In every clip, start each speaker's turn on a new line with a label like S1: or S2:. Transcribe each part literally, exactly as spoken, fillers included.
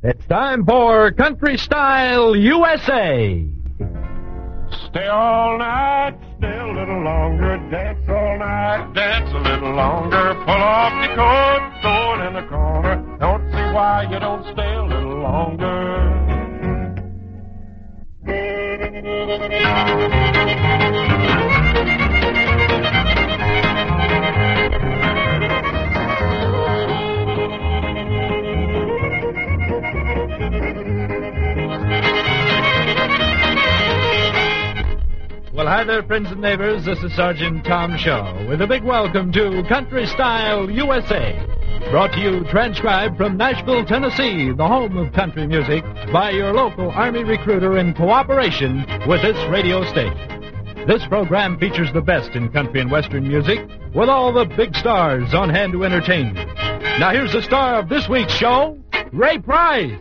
S1: It's time for Country Style U S A.
S2: Stay all night, stay a little longer, dance all night, dance a little longer, pull off your coat, throw it in the corner, don't see why you don't stay a little longer.
S1: Well, hi there, friends and neighbors. This is Sergeant Tom Shaw with a big welcome to Country Style U S A. Brought to you, transcribed from Nashville, Tennessee, the home of country music, by your local Army recruiter in cooperation with this radio station. This program features the best in country and western music with all the big stars on hand to entertain you. Now here's the star of this week's show, Ray Price.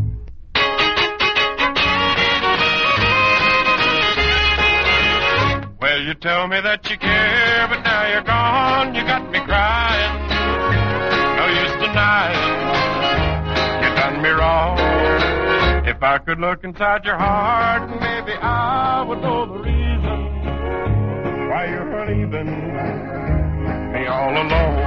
S2: Well, you tell me that you care, but now you're gone. You got me crying. No use denying. You done me wrong. If I could look inside your heart, maybe I would know the reason why you're leaving me all alone.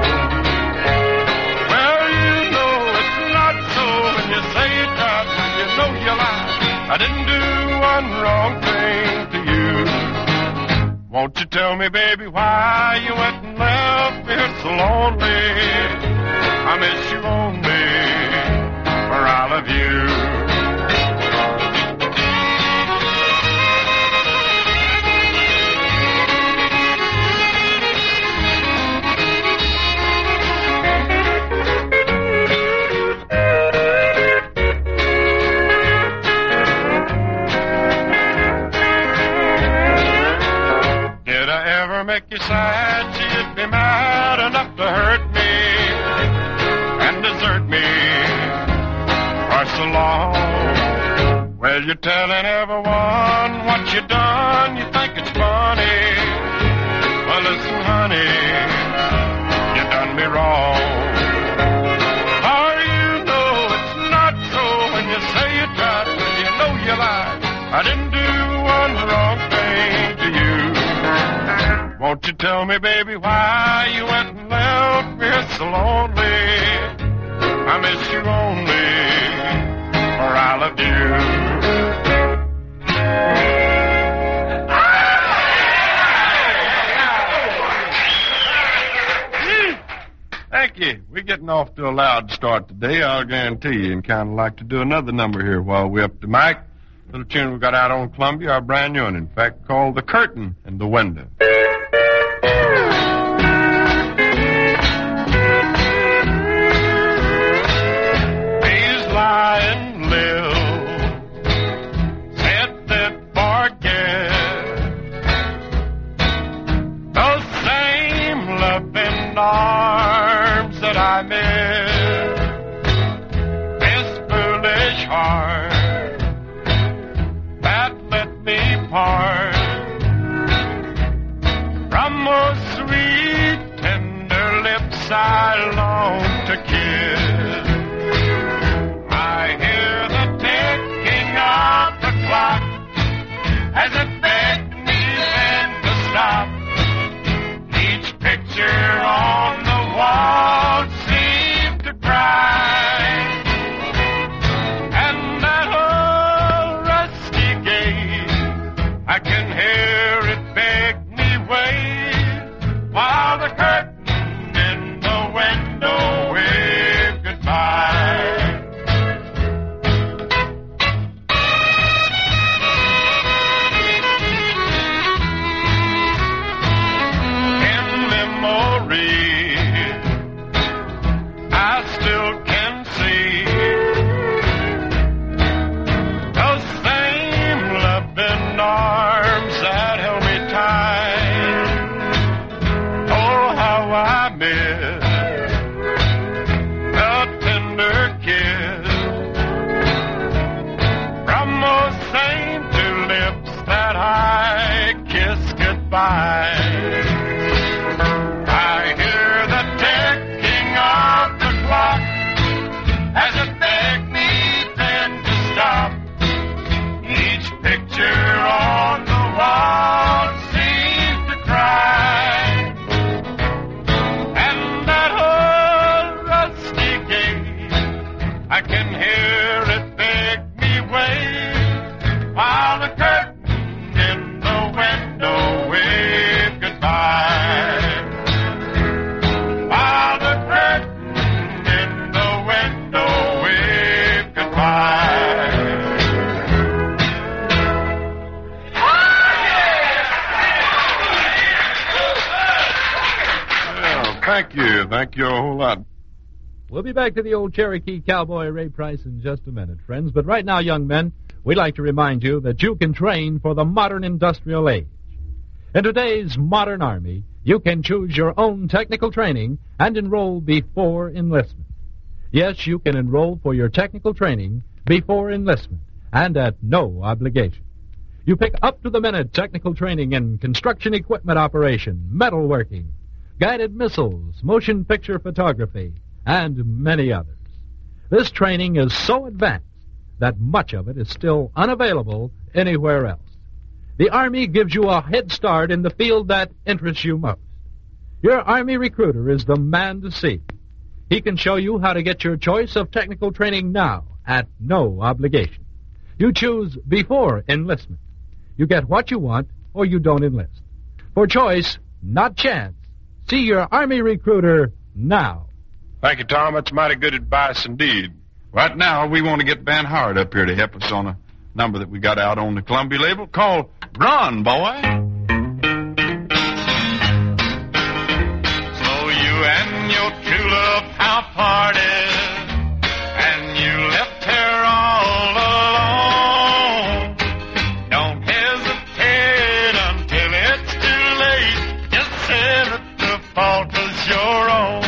S2: Well, you know it's not so when you say you tried, when you know you lied. I didn't do one wrong thing to you. Won't you tell me, baby, why you went and left me here so lonely? I miss you only, for I love you. Make you sad, so you'd be mad enough to hurt me and desert me for so long. Well, you're telling everyone what you done, you think it's funny. Well, listen, honey, you done me wrong. Oh, you know it's not so when you say you tried, when you know you lied. I didn't do one wrong thing to you. Won't you tell me, baby, why you went and left me here so lonely? I miss you only, for I love you. Thank you. We're getting off to a loud start today, I'll guarantee you, and kind of like to do another number here while we're up to mic. Little tune we got out on Columbia, our brand new one, in fact, called The Curtain and the Window. Lying Lil said that forget those same loving arms that I miss. This foolish heart that let me part from those sweet tender lips I long to kiss. As it begged me then to stop, each picture on the wall seemed to cry, and that old rusty gate, I can hear it beg me wait, while the curtain in the window waved goodbye. Goodbye. I hear the ticking of the clock as it begged me I can hear it beg me wait, while the curtain in the window wave goodbye. While the curtain in the window wave goodbye.
S3: Well, thank you. Thank you a whole lot.
S1: We'll be back to the old Cherokee cowboy Ray Price in just a minute, friends. But right now, young men, we'd like to remind you that you can train for the modern industrial age. In today's modern Army, you can choose your own technical training and enroll before enlistment. Yes, you can enroll for your technical training before enlistment and at no obligation. You pick up-to-the-minute technical training in construction equipment operation, metalworking, guided missiles, motion picture photography, and many others. This training is so advanced that much of it is still unavailable anywhere else. The Army gives you a head start in the field that interests you most. Your Army recruiter is the man to see. He can show you how to get your choice of technical training now at no obligation. You choose before enlistment. You get what you want or you don't enlist. For choice, not chance. See your Army recruiter now.
S3: Thank you, Tom. That's mighty good advice indeed. Right now, we want to get Van Howard up here to help us on a number that we got out on the Columbia label called Run, Boy.
S2: So you and your true love have parted, and you left her all alone. Don't hesitate until it's too late. Just say that the fault was your own.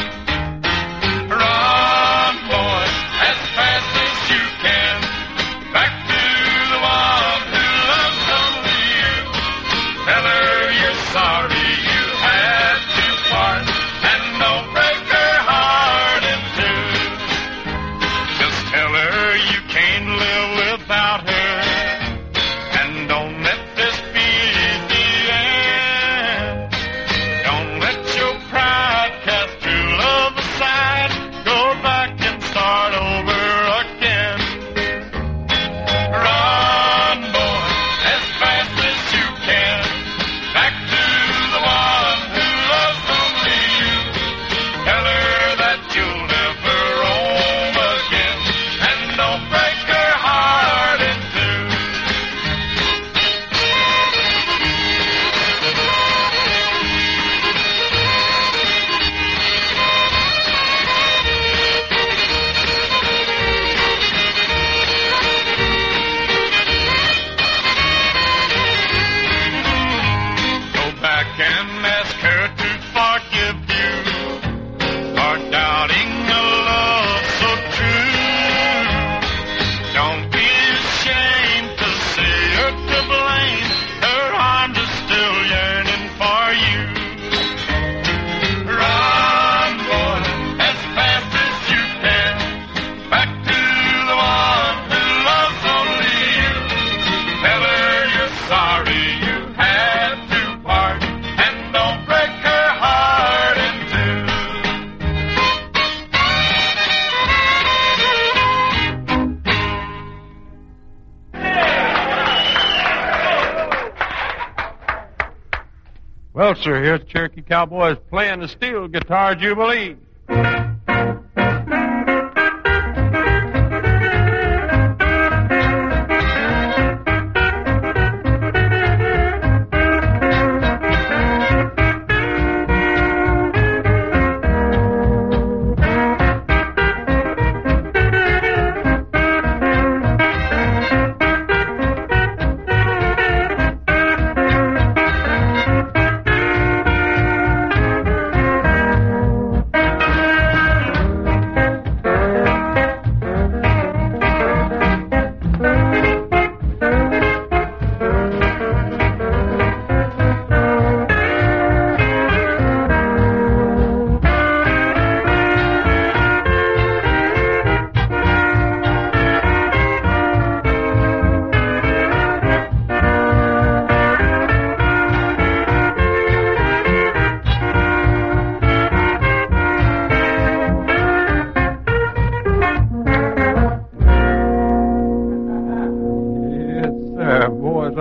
S3: Well, sir, here's Cherokee Cowboys playing the steel guitar jubilee.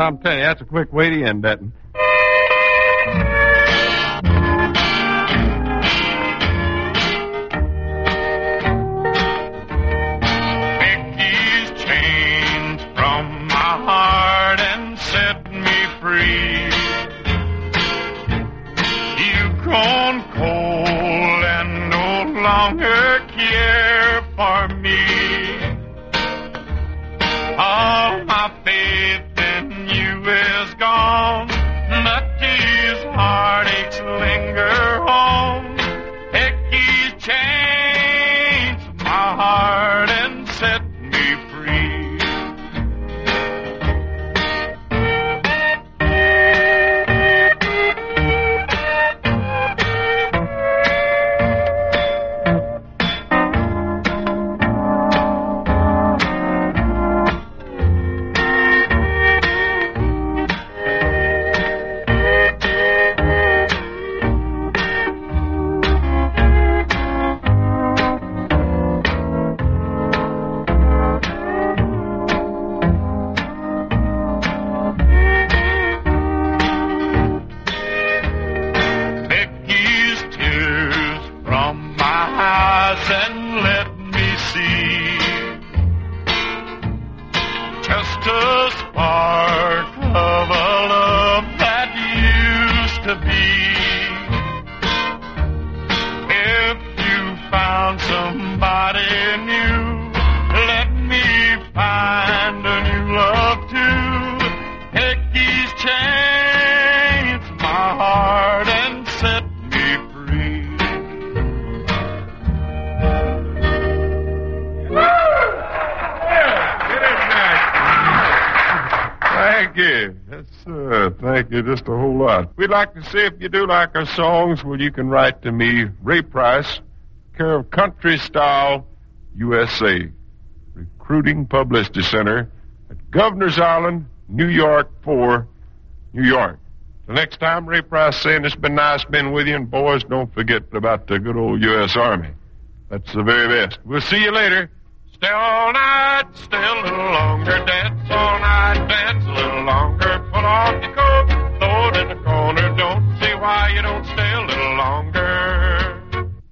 S3: I'm telling you, that's a quick way to end that.
S2: Mickey's chains from my heart and set me free. You've grown cold and no longer care for me. All my faith in you is gone, but these heartaches linger on. Mickey's changed my heart and set me free. And let me see just a spark of a love that used to be. If you found somebody new, let me find a new love too. Mickey's changed my heart and set me free.
S3: Thank you. Yes, sir. Thank you just a whole lot. We'd like to see if you do like our songs. Well, you can write to me, Ray Price, care of Country Style, U S A, Recruiting Publicity Center at Governor's Island, New York four, New York. The next time, Ray Price saying it's been nice being with you, and boys, don't forget about the good old U S Army. That's the very best. We'll see you later. Stay all night, stay a little longer, dance all night, dance a little longer, put off your coat, throw it in the corner, don't see why you don't stay a little longer.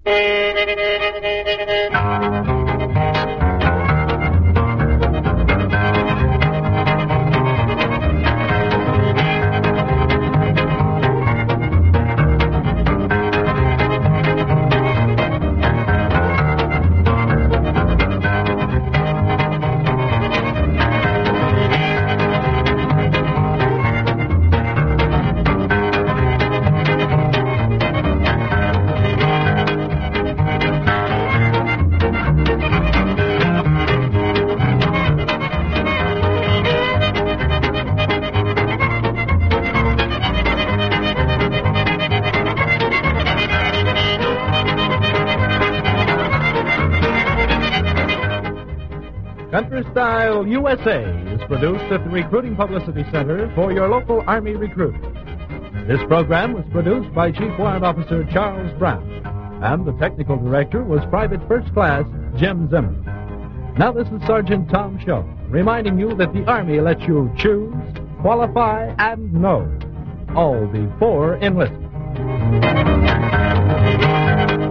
S1: Country Style U S A is produced at the Recruiting Publicity Center for your local Army recruit. This program was produced by Chief Warrant Officer Charles Brown, and the technical director was Private First Class Jim Zimmer. Now this is Sergeant Tom Shaw, reminding you that the Army lets you choose, qualify, and know, all before enlistment.